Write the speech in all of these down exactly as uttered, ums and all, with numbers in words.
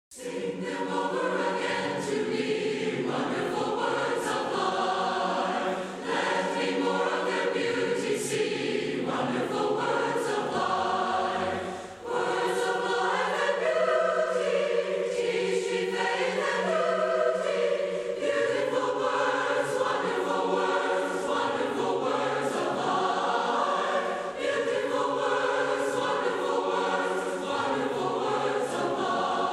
Sing them over again to me, wonderful words of life. Let me more of their beauty see, wonderful words of life. Words of life and beauty, teach me faith and duty. Beautiful words, wonderful words, wonderful words of life. Beautiful words, wonderful words, wonderful words of life.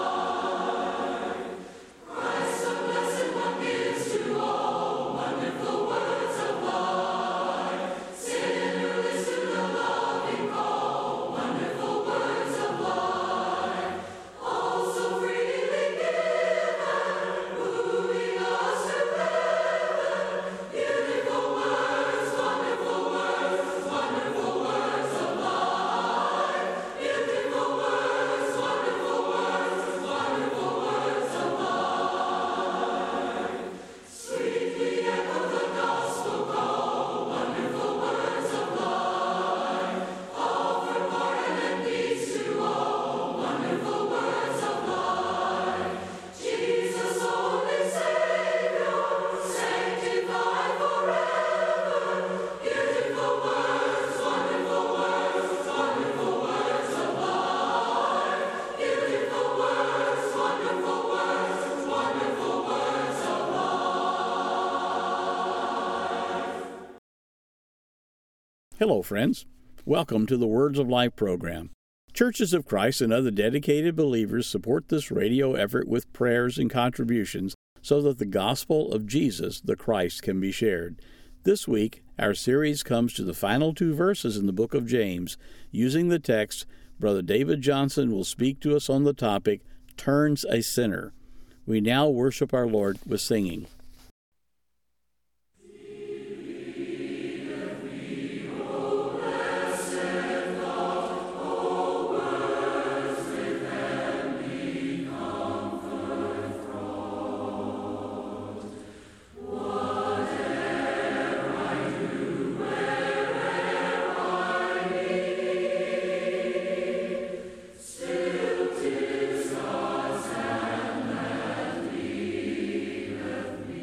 Christ the blessed one gives to all wonderful words of life. Sinner, listen to the loving call, wonderful words of life. All so freely given, moving us to heaven. Beautiful words, wonderful words, wonderful words of life. Beautiful words, wonderful words, wonderful words of life. Sweetly echo the gospel call, wonderful words of life. Offer pardon and peace to all, wonderful words of life. Jesus, only Savior, sanctified forever. Beautiful words, wonderful words, wonderful words of life. Beautiful words, wonderful words, wonderful words of life. Hello, friends. Welcome to the Words of Life program. Churches of Christ and other dedicated believers support this radio effort with prayers and contributions so that the gospel of Jesus, the Christ, can be shared. This week, our series comes to the final two verses in the book of James. Using the text, Brother David Johnson will speak to us on the topic, Turns a Sinner. We now worship our Lord with singing. Still 'tis God's hand that leadeth me.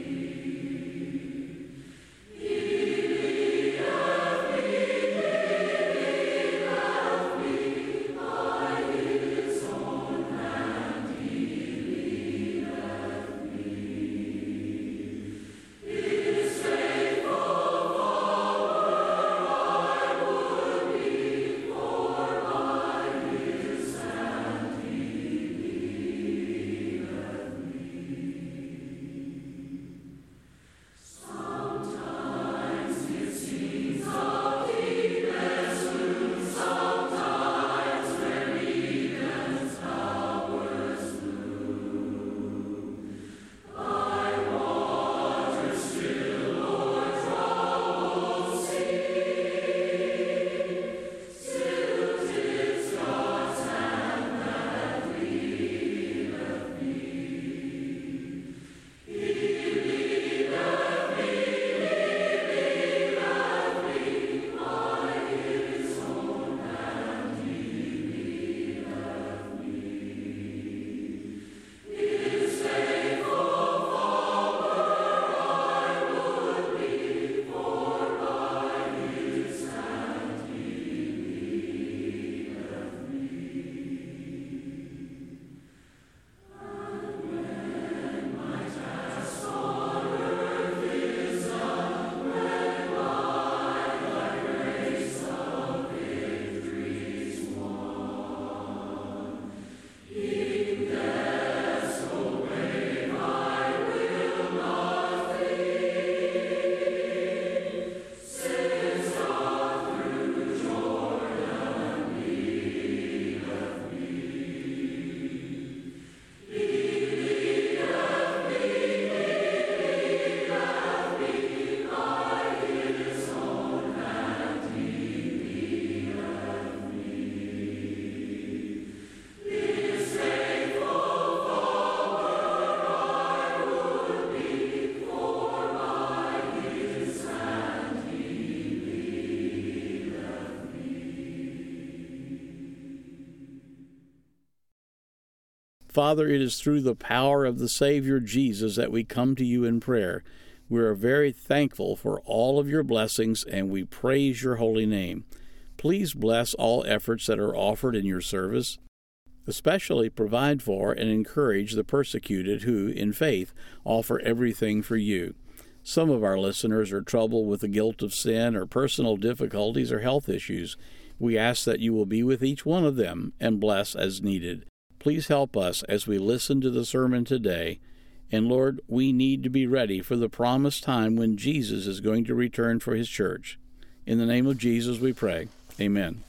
Father, it is through the power of the Savior Jesus that we come to you in prayer. We are very thankful for all of your blessings, and we praise your holy name. Please bless all efforts that are offered in your service. Especially provide for and encourage the persecuted who, in faith, offer everything for you. Some of our listeners are troubled with the guilt of sin or personal difficulties or health issues. We ask that you will be with each one of them and bless as needed. Please help us as we listen to the sermon today. And Lord, we need to be ready for the promised time when Jesus is going to return for his church. In the name of Jesus we pray. Amen.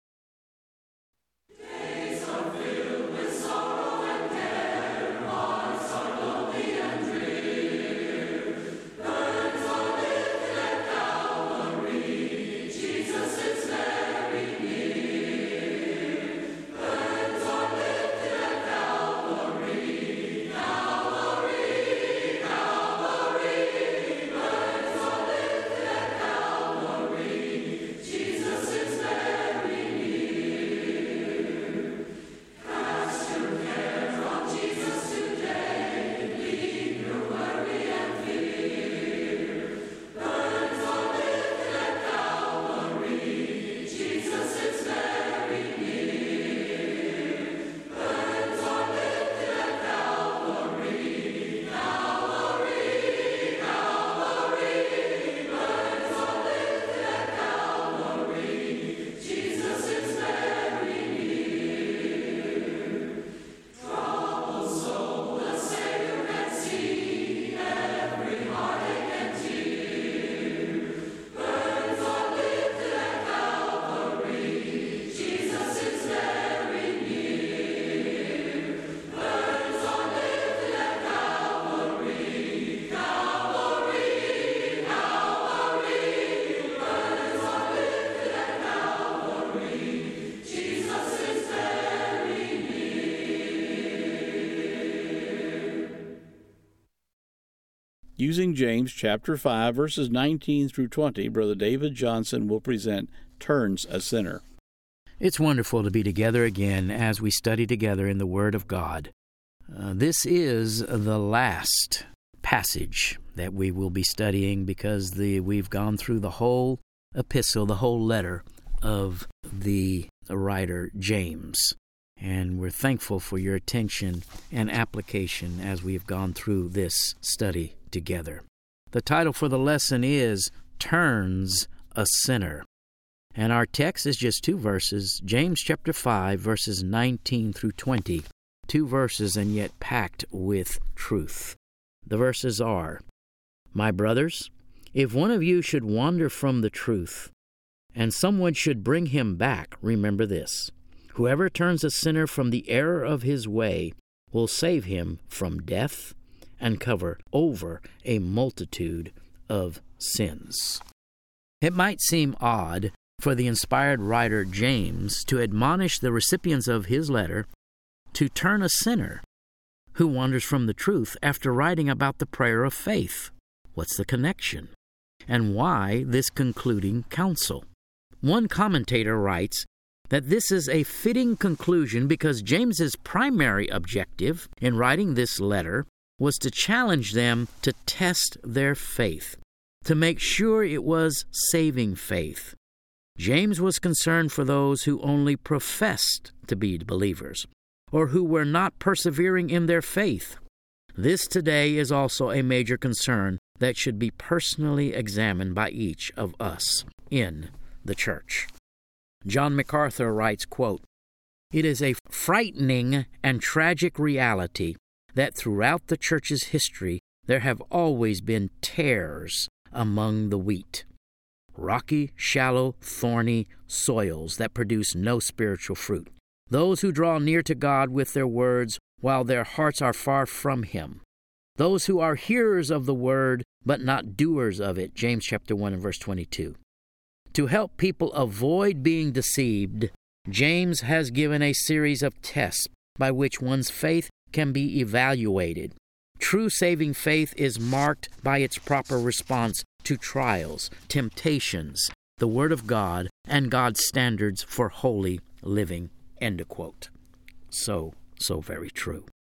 Using James chapter five, verses nineteen through twenty, Brother David Johnson will present Turns a Sinner. It's wonderful to be together again as we study together in the Word of God. Uh, this is the last passage that we will be studying because the we've gone through the whole epistle, the whole letter of the writer James. And we're thankful for your attention and application as we have gone through this study together. The title for the lesson is Turns a Sinner. And our text is just two verses, James chapter five, verses nineteen through twenty. Two verses and yet packed with truth. The verses are, My brothers, if one of you should wander from the truth, and someone should bring him back, remember this. Whoever turns a sinner from the error of his way will save him from death and cover over a multitude of sins. It might seem odd for the inspired writer James to admonish the recipients of his letter to turn a sinner who wanders from the truth after writing about the prayer of faith. What's the connection? And why this concluding counsel? One commentator writes that this is a fitting conclusion because James's primary objective in writing this letter was to challenge them to test their faith, to make sure it was saving faith. James was concerned for those who only professed to be believers, or who were not persevering in their faith. This today is also a major concern that should be personally examined by each of us in the church. John MacArthur writes, quote, It is a frightening and tragic reality that throughout the church's history there have always been tares among the wheat, rocky, shallow, thorny soils that produce no spiritual fruit. Those who draw near to God with their words while their hearts are far from Him. Those who are hearers of the word but not doers of it, James chapter one and verse twenty-two. To help people avoid being deceived, James has given a series of tests by which one's faith can be evaluated. True saving faith is marked by its proper response to trials, temptations, the Word of God, and God's standards for holy living. End of quote. So, so very true.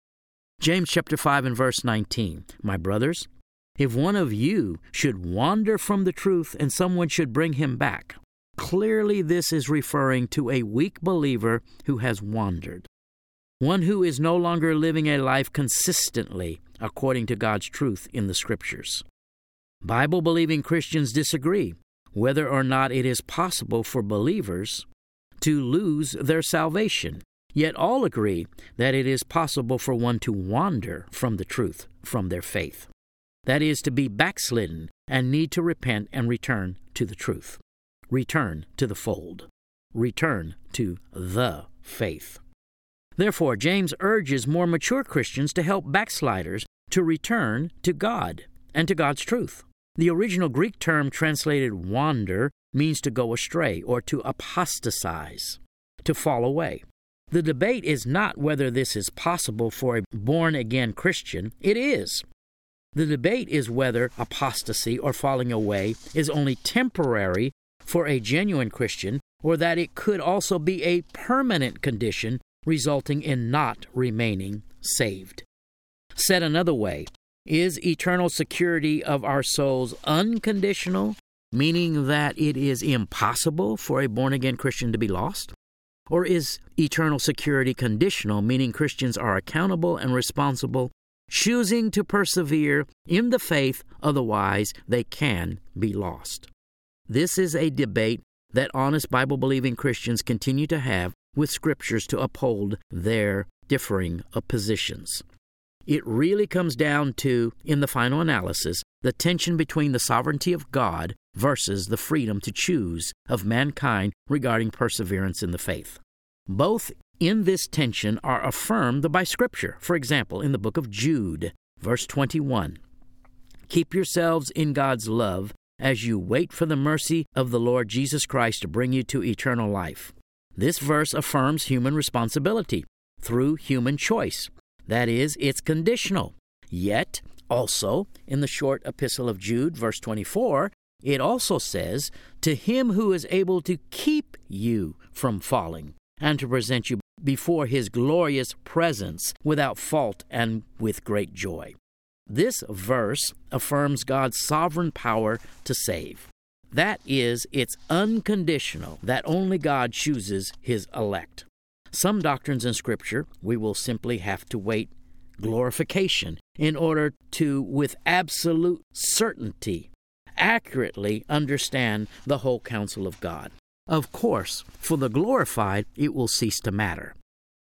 James chapter five and verse nineteen, "My brothers, if one of you should wander from the truth and someone should bring him back," clearly this is referring to a weak believer who has wandered, one who is no longer living a life consistently according to God's truth in the Scriptures. Bible-believing Christians disagree whether or not it is possible for believers to lose their salvation, yet all agree that it is possible for one to wander from the truth, from their faith. That is, to be backslidden and need to repent and return to the truth. Return to the fold. Return to the faith. Therefore, James urges more mature Christians to help backsliders to return to God and to God's truth. The original Greek term translated wander means to go astray or to apostatize, to fall away. The debate is not whether this is possible for a born-again Christian. It is. The debate is whether apostasy or falling away is only temporary for a genuine Christian, or that it could also be a permanent condition resulting in not remaining saved. Said another way, is eternal security of our souls unconditional, meaning that it is impossible for a born-again Christian to be lost? Or is eternal security conditional, meaning Christians are accountable and responsible, choosing to persevere in the faith, otherwise they can be lost? This is a debate that honest Bible-believing Christians continue to have with Scriptures to uphold their differing positions. It really comes down to, in the final analysis, the tension between the sovereignty of God versus the freedom to choose of mankind regarding perseverance in the faith. Both in this tension are affirmed by Scripture. For example, in the book of Jude, verse twenty-one, "Keep yourselves in God's love as you wait for the mercy of the Lord Jesus Christ to bring you to eternal life." This verse affirms human responsibility through human choice. That is, it's conditional. Yet, also, in the short epistle of Jude, verse twenty-four, it also says, "To him who is able to keep you from falling, and to present you before his glorious presence without fault and with great joy." This verse affirms God's sovereign power to save. That is, it's unconditional, that only God chooses his elect. Some doctrines in Scripture, we will simply have to wait glorification in order to, with absolute certainty, accurately understand the whole counsel of God. Of course, for the glorified, it will cease to matter.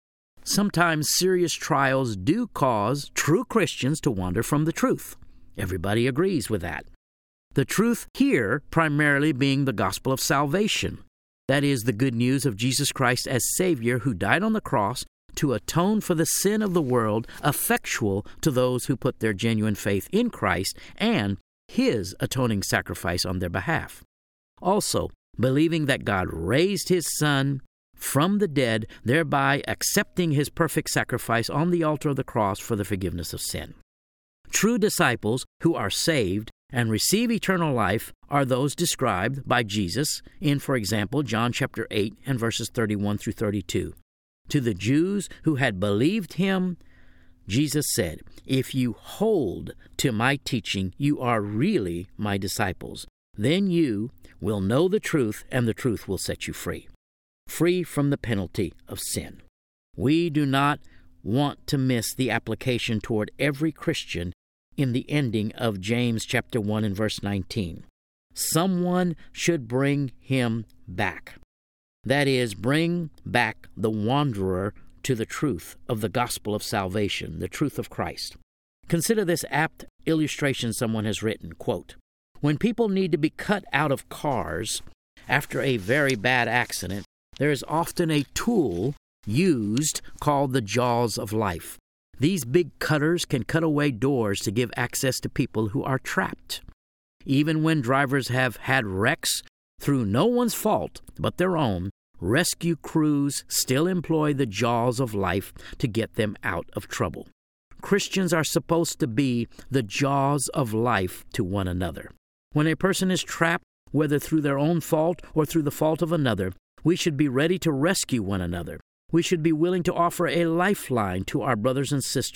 Sometimes serious trials do cause true Christians to wander from the truth. Everybody agrees with that. The truth here primarily being the gospel of salvation. That is, the good news of Jesus Christ as Savior who died on the cross to atone for the sin of the world, effectual to those who put their genuine faith in Christ and his atoning sacrifice on their behalf. Also, believing that God raised his Son from the dead, thereby accepting his perfect sacrifice on the altar of the cross for the forgiveness of sin. True disciples who are saved and receive eternal life are those described by Jesus in, for example, John chapter eight and verses thirty-one through thirty-two. To the Jews who had believed him, Jesus said, "If you hold to my teaching, you are really my disciples. Then you will know the truth, and the truth will set you free." Free from the penalty of sin. We do not want to miss the application toward every Christian in the ending of James chapter one and verse nineteen. Someone should bring him back. That is, bring back the wanderer to the truth of the gospel of salvation, the truth of Christ. Consider this apt illustration someone has written, quote, "When people need to be cut out of cars after a very bad accident, there is often a tool used called the jaws of life. These big cutters can cut away doors to give access to people who are trapped. Even when drivers have had wrecks through no one's fault but their own, rescue crews still employ the jaws of life to get them out of trouble. Christians are supposed to be the jaws of life to one another. When a person is trapped, whether through their own fault or through the fault of another, we should be ready to rescue one another. We should be willing to offer a lifeline to our brothers and sisters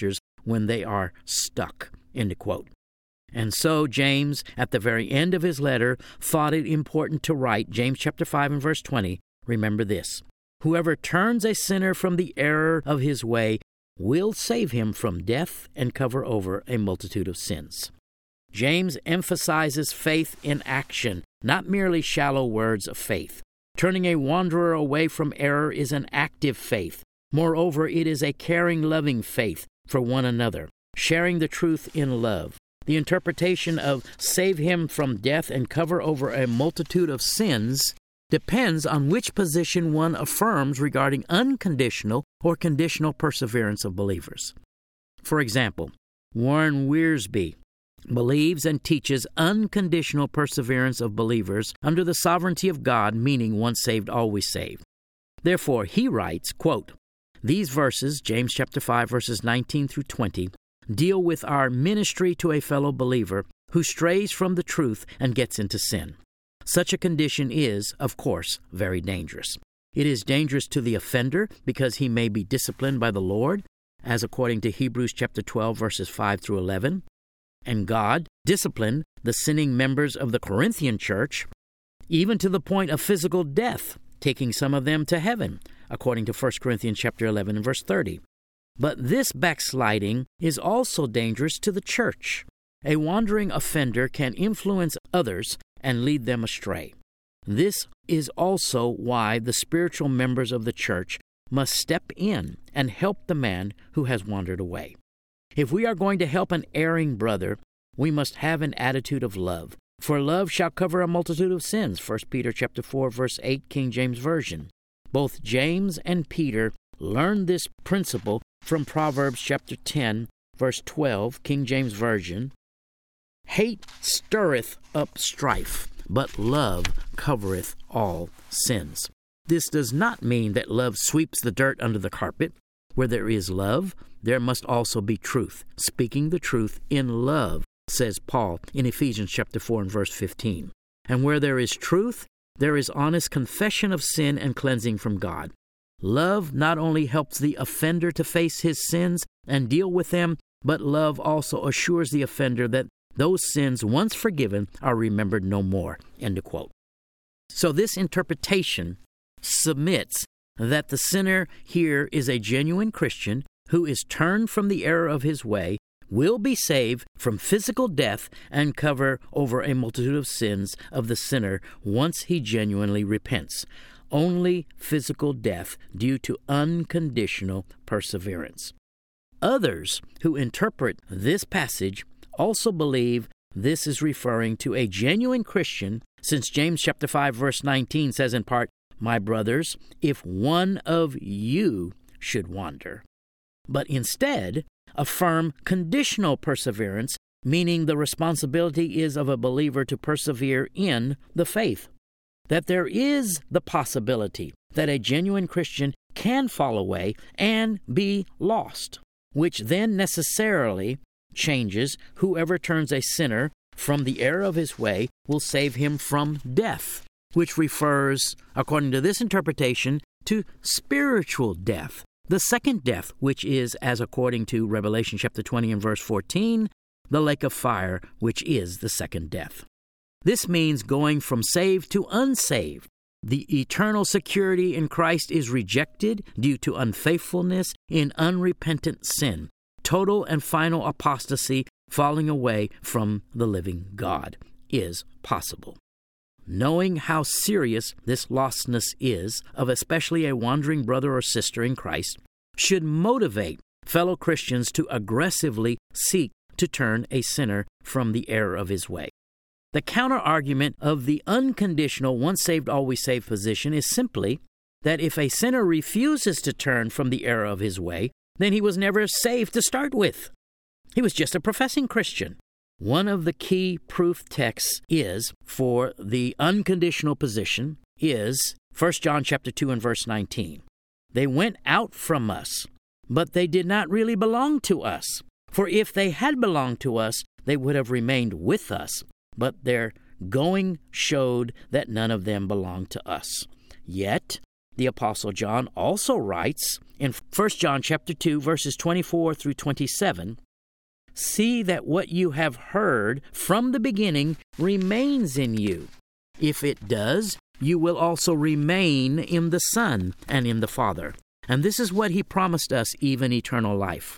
when they are stuck, end quote. And so James, at the very end of his letter, thought it important to write, James chapter five and verse twenty, remember this: whoever turns a sinner from the error of his way will save him from death and cover over a multitude of sins. James emphasizes faith in action, not merely shallow words of faith. Turning a wanderer away from error is an active faith. Moreover, it is a caring, loving faith for one another, sharing the truth in love. The interpretation of save him from death and cover over a multitude of sins depends on which position one affirms regarding unconditional or conditional perseverance of believers. For example, Warren Wiersbe believes and teaches unconditional perseverance of believers under the sovereignty of God, meaning once saved, always saved. Therefore, he writes, quote, these verses, James chapter five, verses nineteen through twenty, deal with our ministry to a fellow believer who strays from the truth and gets into sin. Such a condition is, of course, very dangerous. It is dangerous to the offender because he may be disciplined by the Lord, as according to Hebrews chapter twelve, verses five through eleven. And God disciplined the sinning members of the Corinthian church, even to the point of physical death, taking some of them to heaven, according to First Corinthians chapter eleven and verse thirty. But this backsliding is also dangerous to the church. A wandering offender can influence others and lead them astray. This is also why the spiritual members of the church must step in and help the man who has wandered away. If we are going to help an erring brother, we must have an attitude of love. For love shall cover a multitude of sins, First Peter chapter four, verse eight, King James Version. Both James and Peter learned this principle from Proverbs chapter ten, verse twelve, King James Version. Hate stirreth up strife, but love covereth all sins. This does not mean that love sweeps the dirt under the carpet. Where there is love, there must also be truth. Speaking the truth in love, says Paul in Ephesians chapter four and verse fifteen. And where there is truth, there is honest confession of sin and cleansing from God. Love not only helps the offender to face his sins and deal with them, but love also assures the offender that those sins, once forgiven, are remembered no more. End of quote. So this interpretation submits that the sinner here is a genuine Christian who is turned from the error of his way, will be saved from physical death, and cover over a multitude of sins of the sinner once he genuinely repents. Only physical death due to unconditional perseverance. Others who interpret this passage also believe this is referring to a genuine Christian, since James chapter five verse nineteen says in part, my brothers, if one of you should wander. But instead, affirm conditional perseverance, meaning the responsibility is of a believer to persevere in the faith. That there is the possibility that a genuine Christian can fall away and be lost, which then necessarily changes whoever turns a sinner from the error of his way will save him from death, which refers, according to this interpretation, to spiritual death, the second death, which is, as according to Revelation chapter twenty and verse fourteen, the lake of fire, which is the second death. This means going from saved to unsaved. The eternal security in Christ is rejected due to unfaithfulness in unrepentant sin, total and final apostasy, falling away from the living God, is possible. Knowing how serious this lostness is of especially a wandering brother or sister in Christ should motivate fellow Christians to aggressively seek to turn a sinner from the error of his way. The counter-argument of the unconditional once saved, always saved position is simply that if a sinner refuses to turn from the error of his way, then he was never saved to start with. He was just a professing Christian. One of the key proof texts is for the unconditional position is First John chapter two and verse nineteen. They went out from us, but they did not really belong to us. For if they had belonged to us, they would have remained with us. But their going showed that none of them belonged to us. Yet The Apostle John also writes in First John chapter two, verses twenty-four through twenty-seven, "See that what you have heard from the beginning remains in you. If it does, you will also remain in the Son and in the Father. And this is what he promised us, even eternal life.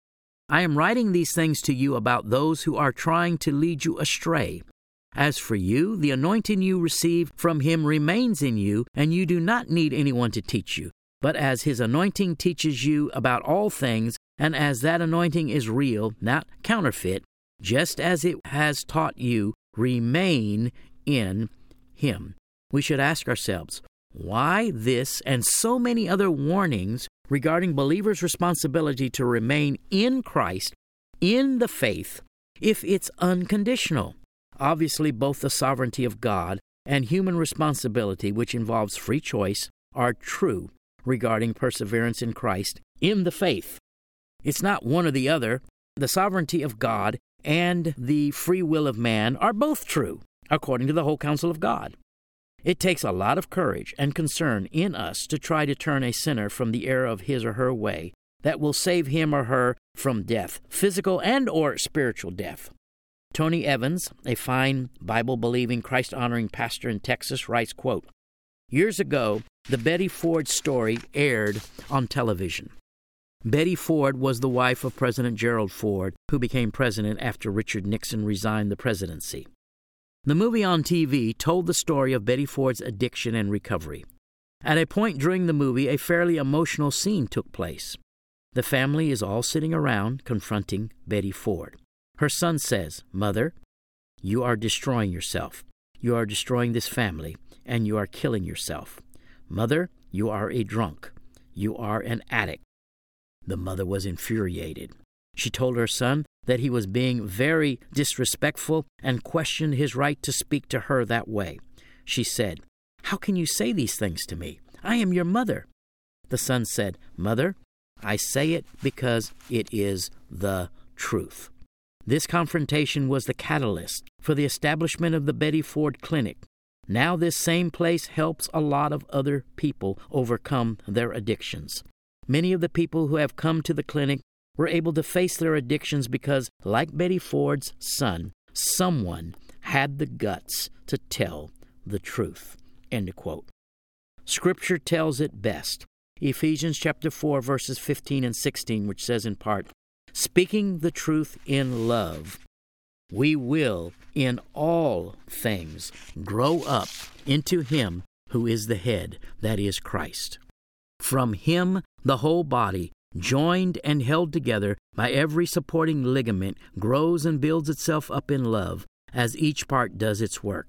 I am writing these things to you about those who are trying to lead you astray. As for you, the anointing you received from him remains in you, and you do not need anyone to teach you. But as his anointing teaches you about all things, and as that anointing is real, not counterfeit, just as it has taught you, remain in him." We should ask ourselves, why this and so many other warnings regarding believers' responsibility to remain in Christ, in the faith, if it's unconditional? Obviously, both the sovereignty of God and human responsibility, which involves free choice, are true regarding perseverance in Christ in the faith. It's not one or the other. The sovereignty of God and the free will of man are both true, according to the whole counsel of God. It takes a lot of courage and concern in us to try to turn a sinner from the error of his or her way that will save him or her from death, physical and or spiritual death. Tony Evans, a fine Bible-believing, Christ-honoring pastor in Texas, writes, quote, "Years ago, the Betty Ford story aired on television. Betty Ford was the wife of President Gerald Ford, who became president after Richard Nixon resigned the presidency. The movie on T V told the story of Betty Ford's addiction and recovery. At a point during the movie, a fairly emotional scene took place. The family is all sitting around confronting Betty Ford. Her son says, 'Mother, you are destroying yourself. You are destroying this family, and you are killing yourself. Mother, you are a drunk. You are an addict.' The mother was infuriated. She told her son that he was being very disrespectful and questioned his right to speak to her that way. She said, 'How can you say these things to me? I am your mother.' The son said, 'Mother, I say it because it is the truth.' This confrontation was the catalyst for the establishment of the Betty Ford Clinic. Now this same place helps a lot of other people overcome their addictions. Many of the people who have come to the clinic were able to face their addictions because, like Betty Ford's son, someone had the guts to tell the truth." End of quote. Scripture tells it best. Ephesians chapter four, verses fifteen and sixteen, which says in part, "Speaking the truth in love, we will in all things grow up into him who is the head, that is Christ. From him the whole body, joined and held together by every supporting ligament, grows and builds itself up in love as each part does its work."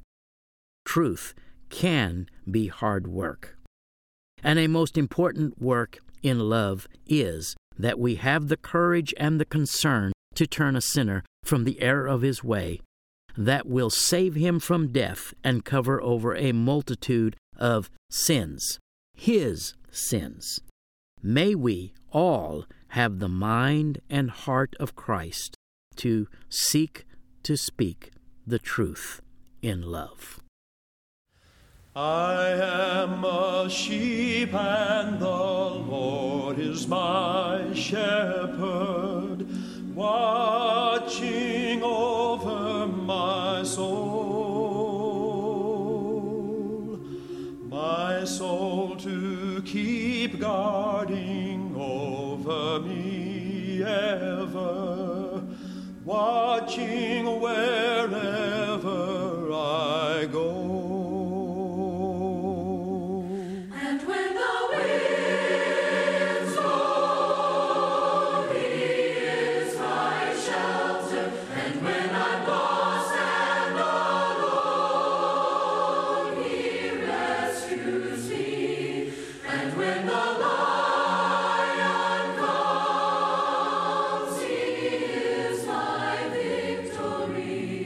Truth can be hard work. And a most important work in love is that we have the courage and the concern to turn a sinner from the error of his way that will save him from death and cover over a multitude of sins, his sins. May we all have the mind and heart of Christ to seek to speak the truth in love. I am a sheep, and the Lord is my shepherd, watching over my soul, my soul to keep guarding over me ever, watching wherever I go. Victory.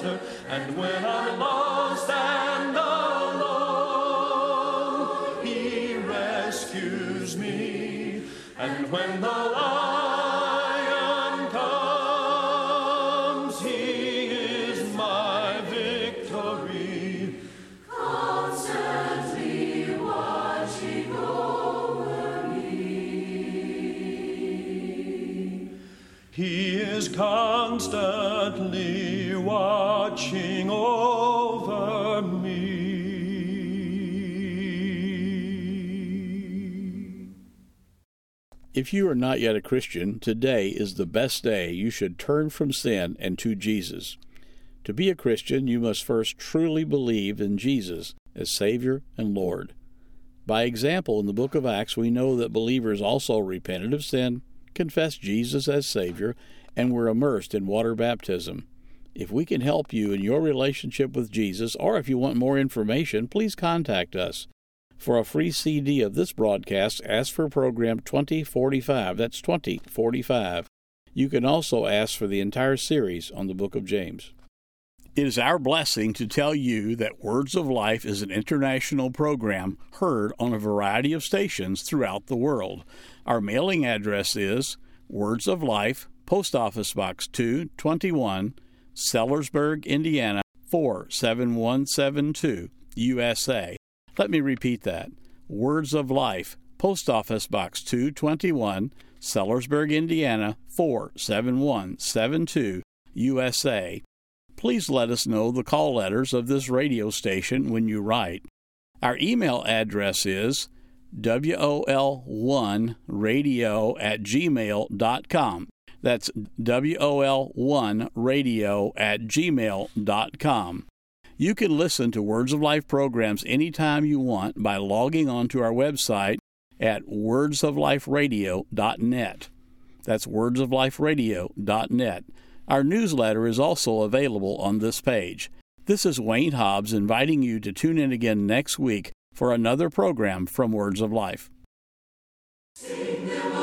shelter, and when I'm lost and alone, he rescues me. And when the lion comes, he is my victory. Constantly watching over me. He is constantly watching over me. If you are not yet a Christian, today is the best day you should turn from sin and to Jesus. To be a Christian, you must first truly believe in Jesus as Savior and Lord. By example, in the book of Acts, we know that believers also repented of sin, confessed Jesus as Savior, and were immersed in water baptism. If we can help you in your relationship with Jesus, or if you want more information, please contact us. For a free C D of this broadcast, ask for program twenty forty-five. That's twenty forty-five. You can also ask for the entire series on the book of James. It is our blessing to tell you that Words of Life is an international program heard on a variety of stations throughout the world. Our mailing address is Words of Life, Post Office Box two twenty-one, Sellersburg, Indiana four seven one seven two, U S A. Let me repeat that. Words of Life, Post Office Box two twenty-one, Sellersburg, Indiana four seven one seven two, U S A. Please let us know the call letters of this radio station when you write. Our email address is W O L one radio at gmail dot com. That's W O L one radio at gmail dot com. You can listen to Words of Life programs anytime you want by logging on to our website at words of life radio dot net. That's words of life radio dot net. Our newsletter is also available on this page. This is Wayne Hobbs inviting you to tune in again next week for another program from Words of Life. Sing them